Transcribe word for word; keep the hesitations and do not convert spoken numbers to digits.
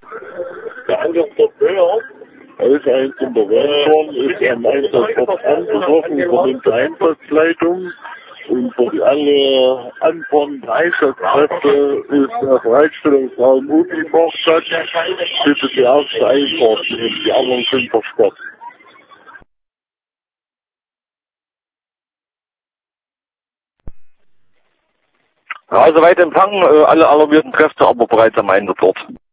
Der Angriff Böhr, er ist eigentlich unterwegs worden, ist am Einsatzort angetroffen von den Einsatzleitungen. Und für die alle Antworten der Einsatzkräfte ist der Bereitstellungsraum Uti-Vorstadt. Bitte die erste Einfahrt nehmen, die anderen sind versperrt. Ja, soweit empfangen, alle alarmierten Kräfte, aber bereits am Einsatzort.